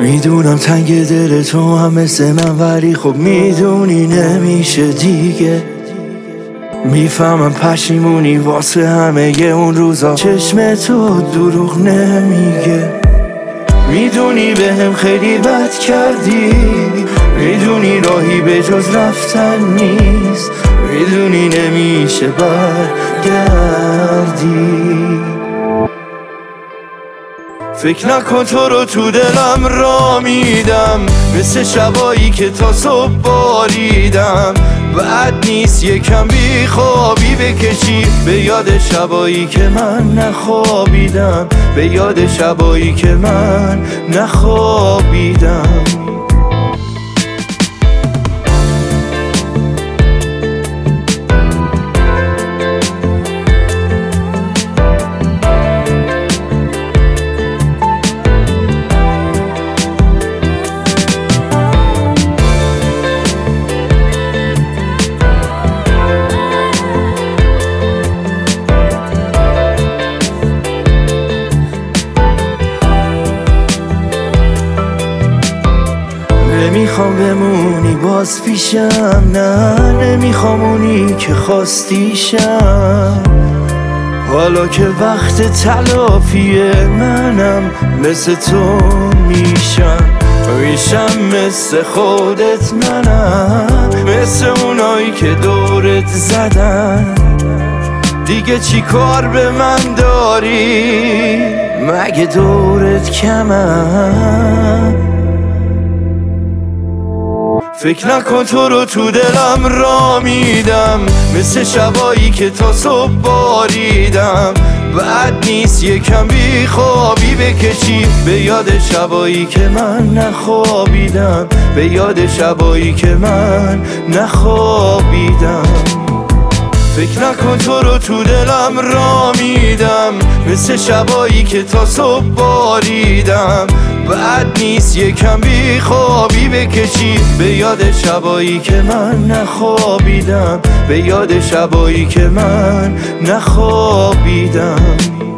میدونم تنگ دل تو هم مثل من، ولی خب میدونی نمیشه دیگه. میفهمم پشیمونی واسه همه اون روزا، چشم تو دروغ نمیگه. میدونی بهم خیلی بد کردی، میدونی راهی به جز رفتن نیست، میدونی نمیشه برگردی. فکر نکن تو رو تو دلم را میدم، مثل شبایی که تا صبح باریدم. بعد نیست یکم بی خوابی بکشی به یاد شبایی که من نخوابیدم، به یاد شبایی که من نخوابیدم. نمیخوام بمونی باز پیشم، نه نمیخوام اونی که خواستیشم. حالا که وقت تلافیه منم مثل تو میشم مثل خودت منم، مثل اونایی که دورت زدن. دیگه چی کار به من داری؟ مگه دورت کمم؟ فکر نکن تو رو تو دلم را میدم، مثل شبایی که تا صبح باریدم. بعد نیست یکم بی خوابی بکشی به یاد شبایی که من نخوابیدم، به یاد شبایی که من نخوابیدم. فکر نکن تو رو تو دلم را میدم، مثل شبایی که تا صبح باریدم. بعد نیست یکم بی خوابی بکشی به یاد شبایی که من نخوابیدم، به یاد شبایی که من نخوابیدم.